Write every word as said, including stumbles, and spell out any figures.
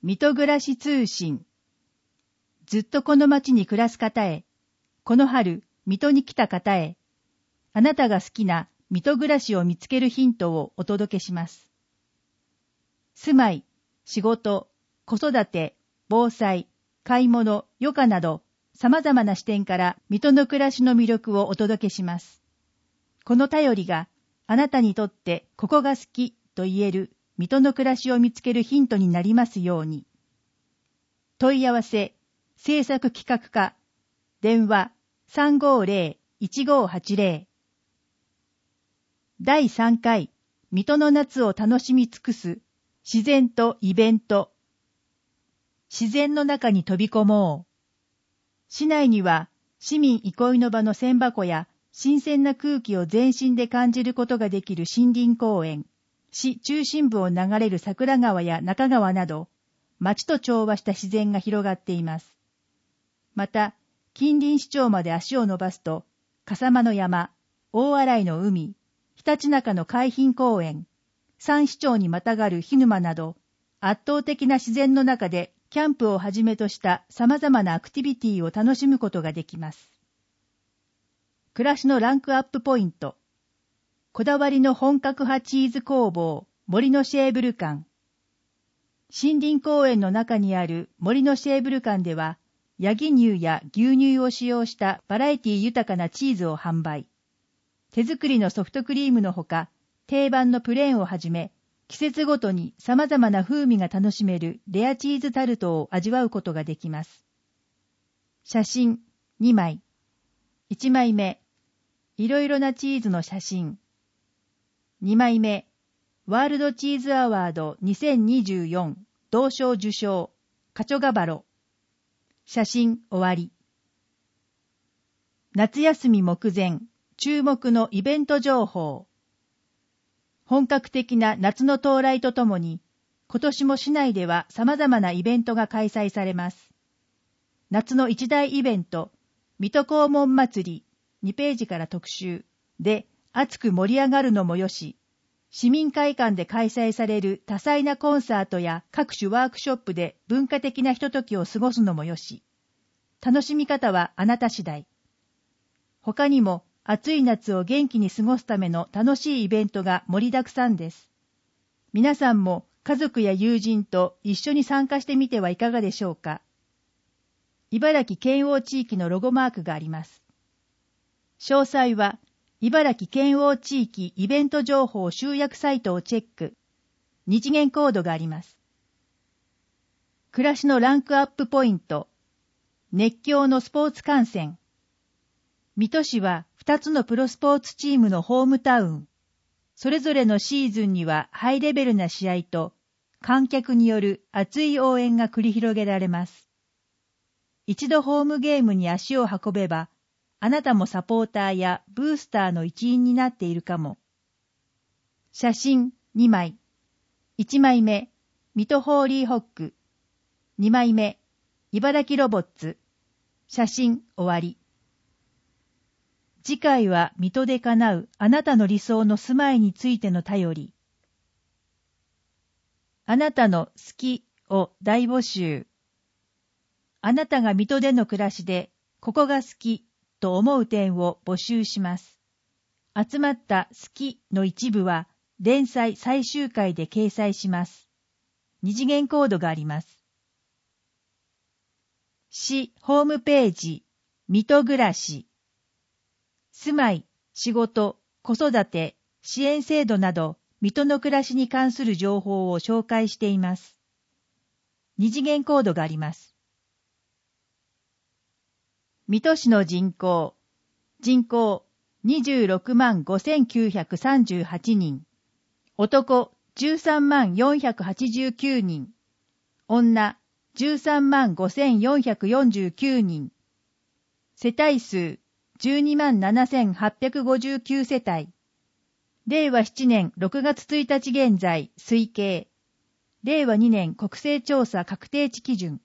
水戸暮らし通信。ずっとこの町に暮らす方へ、この春、水戸に来た方へ、あなたが好きな水戸暮らしを見つけるヒントをお届けします。住まい、仕事、子育て、防災、買い物、余暇など、様々な視点から水戸の暮らしの魅力をお届けします。この便りがあなたにとってここが好きと言える水戸の暮らしを見つけるヒントになりますように。問い合わせ、制作企画課、電話 さんごーぜろ いちごーはちぜろ。だいさんかい、水戸の夏を楽しみ尽くす自然とイベント。自然の中に飛び込もう。市内には市民憩いの場の千箱や新鮮な空気を全身で感じることができる森林公園、市中心部を流れる桜川や中川など、町と調和した自然が広がっています。また、近隣市町まで足を伸ばすと、笠間の山、大洗の海、ひたちなかの海浜公園、三市町にまたがる涸沼など、圧倒的な自然の中でキャンプをはじめとした様々なアクティビティを楽しむことができます。暮らしのランクアップポイント。こだわりの本格派チーズ工房、森のシェーブル館。森林公園の中にある森のシェーブル館では、ヤギ乳や牛乳を使用したバラエティ豊かなチーズを販売。手作りのソフトクリームのほか、定番のプレーンをはじめ、季節ごとに様々な風味が楽しめるレアチーズタルトを味わうことができます。写真にまい。いちまいめ、いろいろなチーズの写真。にまいめ、ワールドチーズアワードにせんにじゅうよん銅賞受賞、カチョガバロ。写真終わり。夏休み目前、注目のイベント情報。本格的な夏の到来とともに、今年も市内では様々なイベントが開催されます。夏の一大イベント、水戸黄門祭り、にページから特集で熱く盛り上がるのもよし、市民会館で開催される多彩なコンサートや各種ワークショップで文化的なひとときを過ごすのもよし、楽しみ方はあなた次第。他にも暑い夏を元気に過ごすための楽しいイベントが盛りだくさんです。皆さんも家族や友人と一緒に参加してみてはいかがでしょうか。茨城県央地域のロゴマークがあります。詳細は茨城県央地域イベント情報集約サイトをチェック。二次元コードがあります。暮らしのランクアップポイント。熱狂のスポーツ観戦。水戸市はふたつのプロスポーツチームのホームタウン。それぞれのシーズンにはハイレベルな試合と観客による熱い応援が繰り広げられます。一度ホームゲームに足を運べば、あなたもサポーターやブースターの一員になっているかも。写真にまい。いちまいめ、水戸ホーリーホック。にまいめ、茨城ロボッツ。写真終わり。次回は水戸で叶うあなたの理想の住まいについての便り。あなたの好きを大募集。あなたが水戸での暮らしでここが好きと思う点を募集します。集まった好きの一部は連載最終回で掲載します。二次元コードがあります。市ホームページ、水戸暮らし。住まい、仕事、子育て、支援制度など、水戸の暮らしに関する情報を紹介しています。二次元コードがあります。水戸市の人口、人口にじゅうろくまんごせんきゅうひゃくさんじゅうはちにん、男じゅうさんまんよんひゃくはちじゅうきゅうにん、女じゅうさんまんごせんよんひゃくよんじゅうきゅうにん、世帯数じゅうにまんななせんはっぴゃくごじゅうきゅう世帯。れいわななねんろくがつついたち現在推計。れいわにねん国勢調査確定値基準。